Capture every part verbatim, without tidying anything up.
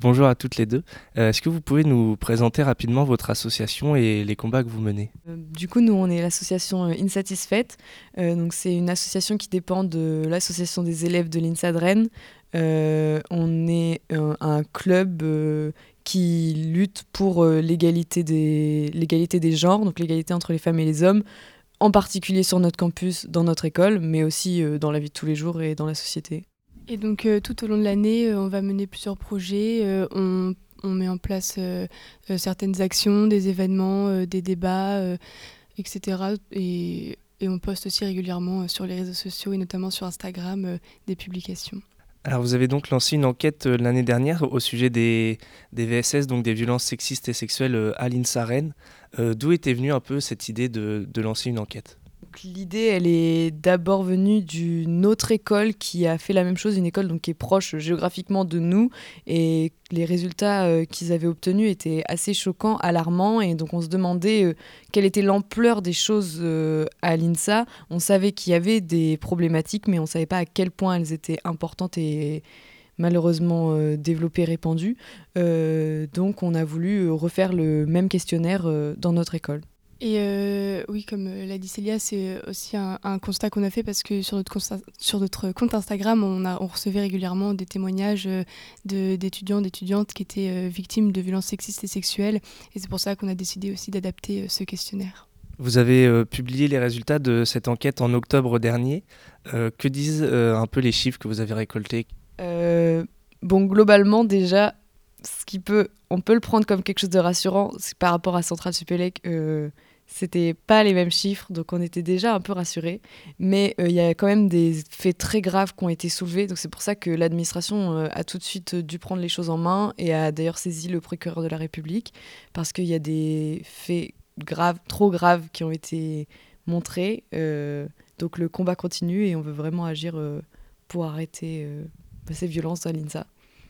Bonjour à toutes les deux. Euh, est-ce que vous pouvez nous présenter rapidement votre association et les combats que vous menez? Euh, Du coup, nous, on est l'association euh, Insatisfait. Euh, donc, c'est une association qui dépend de l'association des élèves de l'INSA de Rennes. Euh, on est un, un club euh, qui lutte pour euh, l'égalité des, l'égalité des genres, donc l'égalité entre les femmes et les hommes, en particulier sur notre campus, dans notre école, mais aussi euh, dans la vie de tous les jours et dans la société. Et donc euh, tout au long de l'année, euh, on va mener plusieurs projets. Euh, on, on met en place euh, euh, certaines actions, des événements, euh, des débats, euh, et cetera. Et, et on poste aussi régulièrement euh, sur les réseaux sociaux et notamment sur Instagram euh, des publications. Alors vous avez donc lancé une enquête euh, l'année dernière au sujet des, des V S S, donc des violences sexistes et sexuelles euh, à l'INSA Rennes. Euh, d'où était venue un peu cette idée de, de lancer une enquête? Donc, l'idée, elle est d'abord venue d'une autre école qui a fait la même chose, une école donc, qui est proche géographiquement de nous. Et les résultats euh, qu'ils avaient obtenus étaient assez choquants, alarmants. Et donc on se demandait euh, quelle était l'ampleur des choses euh, à l'INSA. On savait qu'il y avait des problématiques, mais on ne savait pas à quel point elles étaient importantes et malheureusement euh, développées, répandues. Euh, donc on a voulu refaire le même questionnaire euh, dans notre école. Et euh, oui, comme euh, l'a dit Célia, c'est aussi un, un constat qu'on a fait parce que sur notre, consta- sur notre compte Instagram, on, a, on recevait régulièrement des témoignages euh, de, d'étudiants, d'étudiantes qui étaient euh, victimes de violences sexistes et sexuelles. Et c'est pour ça qu'on a décidé aussi d'adapter euh, ce questionnaire. Vous avez euh, publié les résultats de cette enquête en octobre dernier. Euh, que disent euh, un peu les chiffres que vous avez récoltés? Euh, bon, globalement, déjà, ce qui peut, on peut le prendre comme quelque chose de rassurant, c'est par rapport à Centrale Supélec, euh, c'était pas les mêmes chiffres, donc on était déjà un peu rassurés. Mais euh, il y a quand même des faits très graves qui ont été soulevés, donc c'est pour ça que l'administration euh, a tout de suite dû prendre les choses en main et a d'ailleurs saisi le procureur de la République, parce qu'il y a des faits graves, trop graves, qui ont été montrés. Euh, donc le combat continue et on veut vraiment agir euh, pour arrêter euh, ces violences à l'INSA.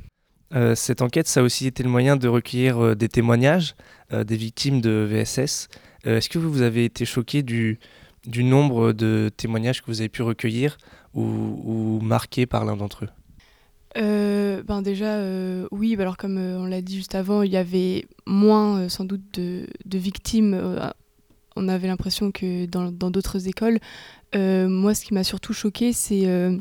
Euh, cette enquête, ça a aussi été le moyen de recueillir euh, des témoignages euh, des victimes de V S S. Euh, est-ce que vous avez été choqué du, du nombre de témoignages que vous avez pu recueillir ou, ou marqués par l'un d'entre eux? Euh, ben déjà, euh, oui, bah alors comme euh, on l'a dit juste avant, il y avait moins euh, sans doute de, de victimes. Euh, on avait l'impression que dans, dans d'autres écoles. Euh, moi, ce qui m'a surtout choquée, c'est euh,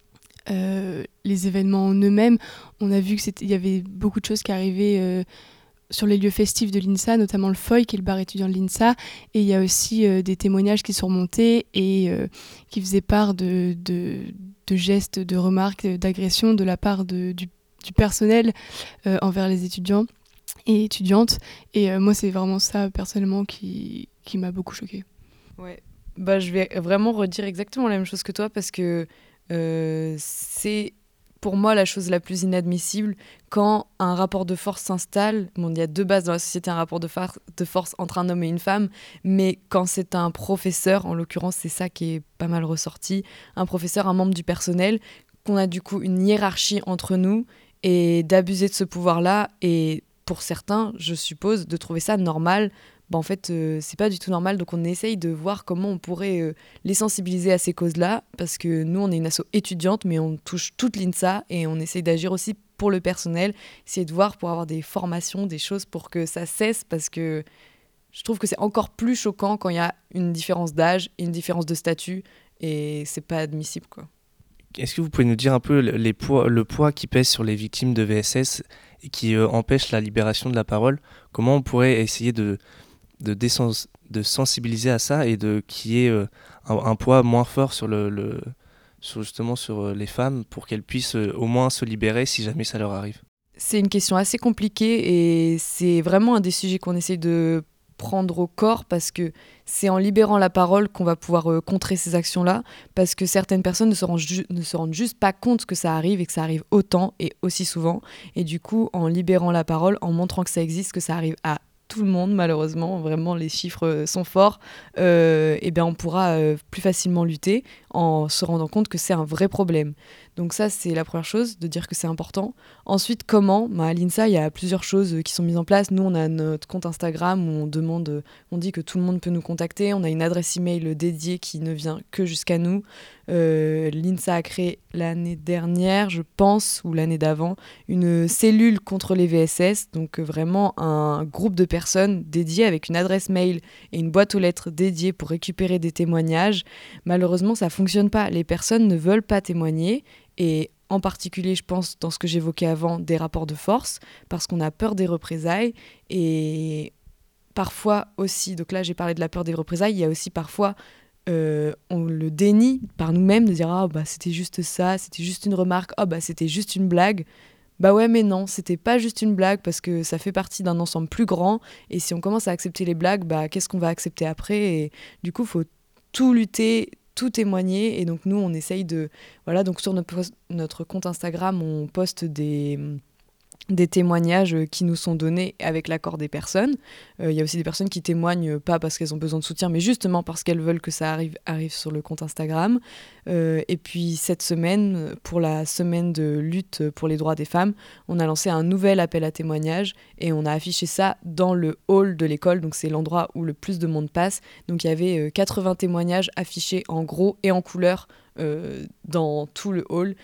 euh, les événements en eux-mêmes. On a vu qu'il y avait beaucoup de choses qui arrivaient euh, sur les lieux festifs de l'INSA, notamment le F O I, qui est le bar étudiant de l'INSA. Et il y a aussi euh, des témoignages qui sont remontés et euh, qui faisaient part de, de, de gestes, de remarques, d'agressions de la part de, du, du personnel euh, envers les étudiants et étudiantes. Et euh, moi, c'est vraiment ça, personnellement, qui, qui m'a beaucoup choquée. Ouais. Bah, je vais vraiment redire exactement la même chose que toi parce que euh, c'est pour moi la chose la plus inadmissible quand un rapport de force s'installe. Bon, il y a deux bases dans la société, un rapport de, far- de force entre un homme et une femme, mais quand c'est un professeur, en l'occurrence c'est ça qui est pas mal ressorti, un professeur, un membre du personnel, qu'on a du coup une hiérarchie entre nous et d'abuser de ce pouvoir-là et pour certains, je suppose, de trouver ça normal. Bah, en fait, euh, c'est pas du tout normal. Donc, on essaye de voir comment on pourrait euh, les sensibiliser à ces causes-là. Parce que nous, on est une asso étudiante, mais on touche toute l'INSA et on essaye d'agir aussi pour le personnel. Essayer de voir pour avoir des formations, des choses pour que ça cesse. Parce que je trouve que c'est encore plus choquant quand il y a une différence d'âge et une différence de statut. Et c'est pas admissible, quoi. Est-ce que vous pouvez nous dire un peu les poids, le poids qui pèse sur les victimes de V S S et qui euh, empêche la libération de la parole? Comment on pourrait essayer de, de, désens- de sensibiliser à ça et de qu'il y ait euh, un, un poids moins fort sur, le, le, sur justement sur euh, les femmes pour qu'elles puissent euh, au moins se libérer si jamais ça leur arrive? C'est une question assez compliquée et c'est vraiment un des sujets qu'on essaie de prendre au corps parce que c'est en libérant la parole qu'on va pouvoir euh, contrer ces actions-là parce que certaines personnes ne se, rendent ju- ne se rendent juste pas compte que ça arrive et que ça arrive autant et aussi souvent. Et du coup, en libérant la parole, en montrant que ça existe, que ça arrive à tout le monde, malheureusement, vraiment les chiffres euh, sont forts, euh, et bien on pourra euh, plus facilement lutter en se rendant compte que c'est un vrai problème. Donc ça, c'est la première chose, de dire que c'est important. Ensuite, comment bah, à l'INSA, il y a plusieurs choses qui sont mises en place. Nous, on a notre compte Instagram où on demande, on dit que tout le monde peut nous contacter. On a une adresse email dédiée qui ne vient que jusqu'à nous. Euh, L'INSA a créé l'année dernière, je pense, ou l'année d'avant, une cellule contre les V S S, donc vraiment un groupe de personnes dédiées avec une adresse mail et une boîte aux lettres dédiée pour récupérer des témoignages. Malheureusement, ça ne fonctionne pas. Les personnes ne veulent pas témoigner et en particulier, je pense, dans ce que j'évoquais avant, des rapports de force, parce qu'on a peur des représailles et parfois aussi, donc là j'ai parlé de la peur des représailles, il y a aussi parfois Euh, on le dénie par nous-mêmes de dire ah bah c'était juste ça, c'était juste une remarque, ah bah c'était juste une blague. Bah ouais mais non, c'était pas juste une blague parce que ça fait partie d'un ensemble plus grand et si on commence à accepter les blagues, bah qu'est-ce qu'on va accepter après et du coup faut tout lutter, tout témoigner et donc nous on essaye de voilà donc sur notre, notre compte Instagram on poste des des témoignages qui nous sont donnés avec l'accord des personnes. Il euh, y a aussi des personnes qui témoignent pas parce qu'elles ont besoin de soutien, mais justement parce qu'elles veulent que ça arrive, arrive sur le compte Instagram. Euh, et puis cette semaine, pour la semaine de lutte pour les droits des femmes, on a lancé un nouvel appel à témoignages et on a affiché ça dans le hall de l'école, donc c'est l'endroit où le plus de monde passe. Donc il y avait euh, quatre-vingts témoignages affichés en gros et en couleur euh, dans tout le hall.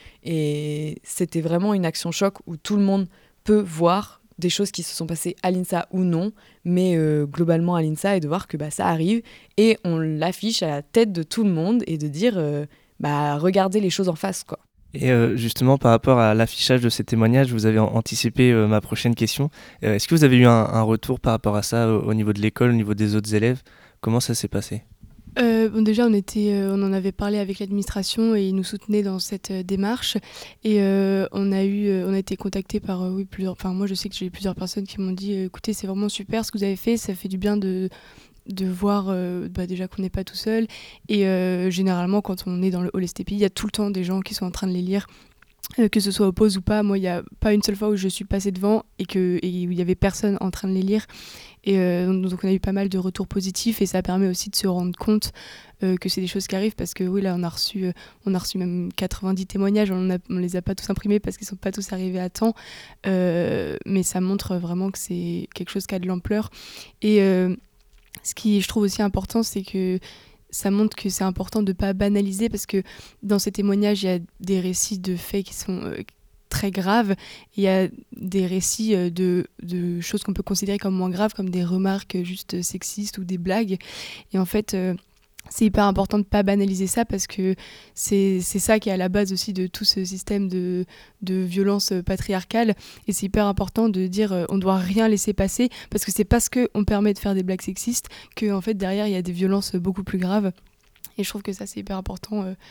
Et c'était vraiment une action choc où tout le monde peut voir des choses qui se sont passées à l'INSA ou non, mais euh, globalement à l'INSA, et de voir que bah, ça arrive, et on l'affiche à la tête de tout le monde, et de dire, euh, bah, regardez les choses en face, quoi. Et euh, justement, par rapport à l'affichage de ces témoignages, vous avez anticipé euh, ma prochaine question. Euh, est-ce que vous avez eu un, un retour par rapport à ça au, au niveau de l'école, au niveau des autres élèves ? Comment ça s'est passé ? Euh, bon, déjà, on, était, euh, on en avait parlé avec l'administration et ils nous soutenaient dans cette euh, démarche. Et euh, on, a eu, euh, on a été contactés par euh, oui, plusieurs. Enfin, moi, je sais que j'ai eu plusieurs personnes qui m'ont dit euh, écoutez, c'est vraiment super ce que vous avez fait, ça fait du bien de, de voir euh, bah, déjà qu'on n'est pas tout seul. Et euh, généralement, quand on est dans le hall S T P I, il y a tout le temps des gens qui sont en train de les lire. Euh, que ce soit au pause ou pas, moi il n'y a pas une seule fois où je suis passée devant et, que, et où il n'y avait personne en train de les lire. Et euh, donc on a eu pas mal de retours positifs et ça permet aussi de se rendre compte euh, que c'est des choses qui arrivent parce que oui là on a reçu, euh, on a reçu même quatre-vingt-dix témoignages, on ne les a pas tous imprimés parce qu'ils ne sont pas tous arrivés à temps, euh, mais ça montre vraiment que c'est quelque chose qui a de l'ampleur. Et euh, ce qui je trouve aussi important, c'est que ça montre que c'est important de ne pas banaliser parce que dans ces témoignages, il y a des récits de faits qui sont euh, très graves. Il y a des récits euh, de, de choses qu'on peut considérer comme moins graves, comme des remarques juste sexistes ou des blagues. Et en fait, euh, c'est hyper important de ne pas banaliser ça parce que c'est, c'est ça qui est à la base aussi de tout ce système de, de violence patriarcale. Et c'est hyper important de dire euh, on ne doit rien laisser passer parce que c'est parce qu'on permet de faire des blagues sexistes que en fait, derrière, il y a des violences beaucoup plus graves. Et je trouve que ça, c'est hyper important euh,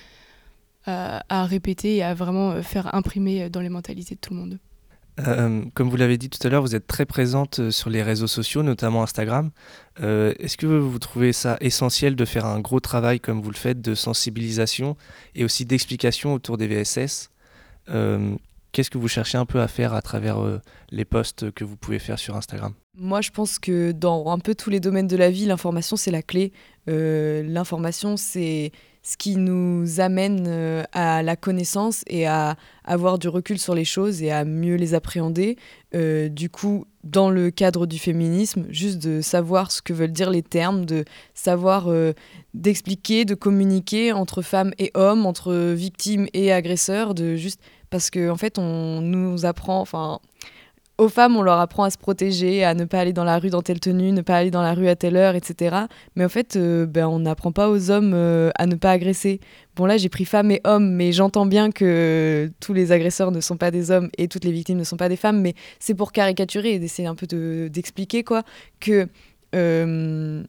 à, à répéter et à vraiment faire imprimer dans les mentalités de tout le monde. Euh, comme vous l'avez dit tout à l'heure, vous êtes très présente sur les réseaux sociaux, notamment Instagram. Euh, est-ce que vous trouvez ça essentiel de faire un gros travail comme vous le faites de sensibilisation et aussi d'explication autour des V S S ? euh, Qu'est-ce que vous cherchez un peu à faire à travers euh, les posts que vous pouvez faire sur Instagram ? Moi, je pense que dans un peu tous les domaines de la vie, l'information, c'est la clé. Euh, l'information, c'est ce qui nous amène euh, à la connaissance et à avoir du recul sur les choses et à mieux les appréhender. Euh, du coup, dans le cadre du féminisme, juste de savoir ce que veulent dire les termes, de savoir euh, d'expliquer, de communiquer entre femmes et hommes, entre victimes et agresseurs, de juste parce que en fait, on nous apprend, enfin. Aux femmes, on leur apprend à se protéger, à ne pas aller dans la rue dans telle tenue, ne pas aller dans la rue à telle heure, et cetera. Mais en fait, euh, ben, on n'apprend pas aux hommes euh, à ne pas agresser. Bon là, j'ai pris femmes et hommes, mais j'entends bien que tous les agresseurs ne sont pas des hommes et toutes les victimes ne sont pas des femmes. Mais c'est pour caricaturer et d'essayer un peu de, d'expliquer quoi, que euh,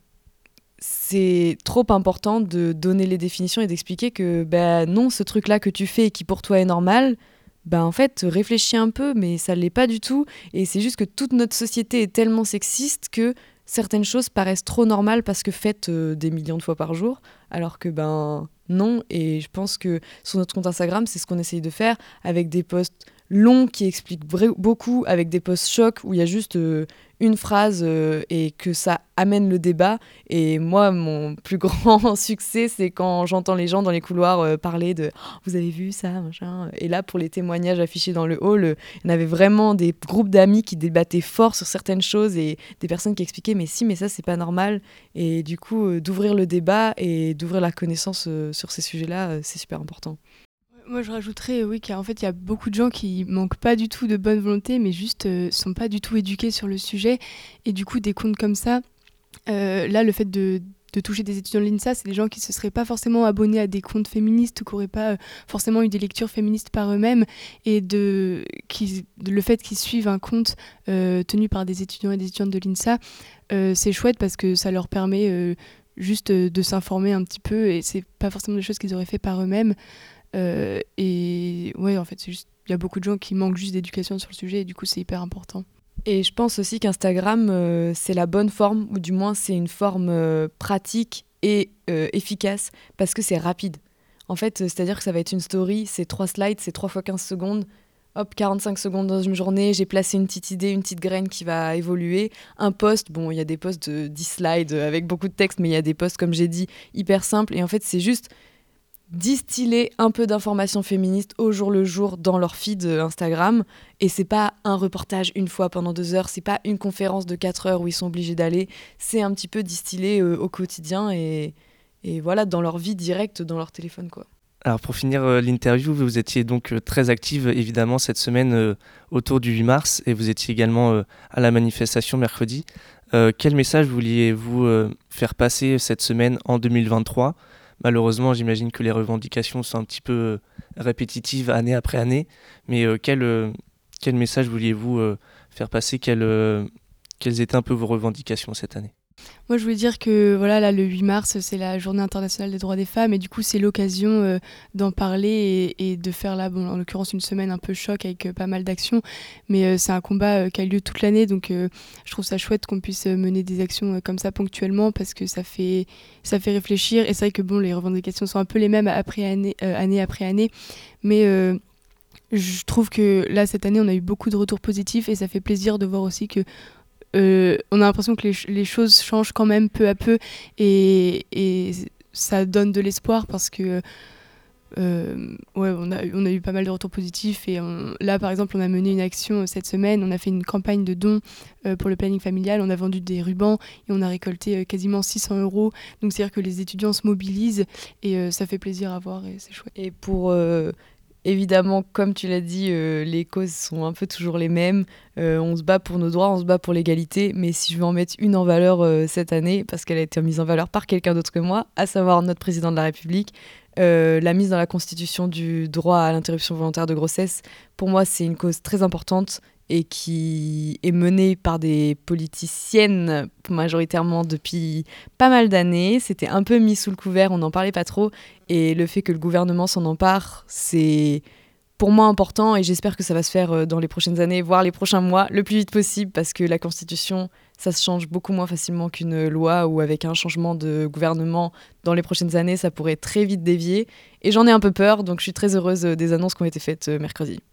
c'est trop important de donner les définitions et d'expliquer que ben, non, ce truc-là que tu fais et qui pour toi est normal, ben en fait, réfléchis un peu, mais ça ne l'est pas du tout. Et c'est juste que toute notre société est tellement sexiste que certaines choses paraissent trop normales parce que faites euh, des millions de fois par jour, alors que ben non. Et je pense que sur notre compte Instagram, c'est ce qu'on essaye de faire avec des posts longs qui expliquent vra- beaucoup, avec des posts chocs où il y a juste euh, une phrase euh, et que ça amène le débat. Et moi, mon plus grand succès, c'est quand j'entends les gens dans les couloirs euh, parler de oh, « vous avez vu ça ?» machin. Et là, pour les témoignages affichés dans le hall, euh, il y en avait vraiment des groupes d'amis qui débattaient fort sur certaines choses et des personnes qui expliquaient « mais si, mais ça, c'est pas normal ». Et du coup, euh, d'ouvrir le débat et d'ouvrir la connaissance euh, sur ces sujets-là, euh, c'est super important. Moi, je rajouterais, oui, qu'en fait, il y a beaucoup de gens qui manquent pas du tout de bonne volonté, mais juste euh, sont pas du tout éduqués sur le sujet. Et du coup, des comptes comme ça, euh, là, le fait de, de toucher des étudiants de l'I N S A, c'est des gens qui se seraient pas forcément abonnés à des comptes féministes ou qui n'auraient pas euh, forcément eu des lectures féministes par eux-mêmes. Et de, qui, de, le fait qu'ils suivent un compte euh, tenu par des étudiants et des étudiantes de l'I N S A, euh, c'est chouette parce que ça leur permet euh, juste de, de s'informer un petit peu et c'est pas forcément des choses qu'ils auraient fait par eux-mêmes. Euh, et ouais, en fait, c'est juste, il y a beaucoup de gens qui manquent juste d'éducation sur le sujet et du coup, c'est hyper important. Et je pense aussi qu'Instagram, euh, c'est la bonne forme, ou du moins, c'est une forme euh, pratique et euh, efficace parce que c'est rapide. En fait, euh, c'est-à-dire que ça va être une story, c'est trois slides, c'est trois fois quinze secondes. Hop, quarante-cinq secondes dans une journée, j'ai placé une petite idée, une petite graine qui va évoluer. Un post, bon, il y a des posts de dix slides avec beaucoup de texte, mais il y a des posts, comme j'ai dit, hyper simples. Et en fait, c'est juste distiller un peu d'informations féministes au jour le jour dans leur feed Instagram. Et c'est pas un reportage une fois pendant deux heures, c'est pas une conférence de quatre heures où ils sont obligés d'aller. C'est un petit peu distillé euh, au quotidien et, et voilà, dans leur vie directe, dans leur téléphone, quoi. Alors pour finir euh, l'interview, vous étiez donc euh, très active évidemment cette semaine euh, autour du huit mars et vous étiez également euh, à la manifestation mercredi. Euh, quel message vouliez-vous euh, faire passer cette semaine en deux mille vingt-trois ? Malheureusement, j'imagine que les revendications sont un petit peu euh, répétitives année après année, mais euh, quel, euh, quel message vouliez-vous euh, faire passer ? Quel, euh, Quelles étaient un peu vos revendications cette année ? Moi, je voulais dire que voilà, là, le huit mars, c'est la journée internationale des droits des femmes et du coup, c'est l'occasion euh, d'en parler et, et de faire là, bon, en l'occurrence, une semaine un peu choc avec euh, pas mal d'actions. Mais euh, c'est un combat euh, qui a lieu toute l'année, donc euh, je trouve ça chouette qu'on puisse euh, mener des actions euh, comme ça ponctuellement parce que ça fait, ça fait réfléchir. Et c'est vrai que bon, les revendications sont un peu les mêmes après année, euh, année après année, mais euh, je trouve que là, cette année, on a eu beaucoup de retours positifs et ça fait plaisir de voir aussi que Euh, on a l'impression que les, ch- les choses changent quand même peu à peu et, et ça donne de l'espoir parce que euh, ouais, on a, on a eu pas mal de retours positifs et on, là par exemple on a mené une action cette semaine, on a fait une campagne de dons euh, pour le planning familial, on a vendu des rubans et on a récolté euh, quasiment six cents euros, donc c'est à dire que les étudiants se mobilisent et euh, ça fait plaisir à voir et c'est chouette. Et pour euh, évidemment, comme tu l'as dit, euh, les causes sont un peu toujours les mêmes. Euh, on se bat pour nos droits, on se bat pour l'égalité. Mais si je veux en mettre une en valeur euh, cette année, parce qu'elle a été mise en valeur par quelqu'un d'autre que moi, à savoir notre président de la République, euh, la mise dans la Constitution du droit à l'interruption volontaire de grossesse, pour moi, c'est une cause très importante et qui est menée par des politiciennes majoritairement depuis pas mal d'années. C'était un peu mis sous le couvert, on n'en parlait pas trop. Et le fait que le gouvernement s'en empare, c'est pour moi important et j'espère que ça va se faire dans les prochaines années, voire les prochains mois, le plus vite possible, parce que la Constitution, ça se change beaucoup moins facilement qu'une loi ou avec un changement de gouvernement dans les prochaines années, ça pourrait très vite dévier. Et j'en ai un peu peur, donc je suis très heureuse des annonces qui ont été faites mercredi.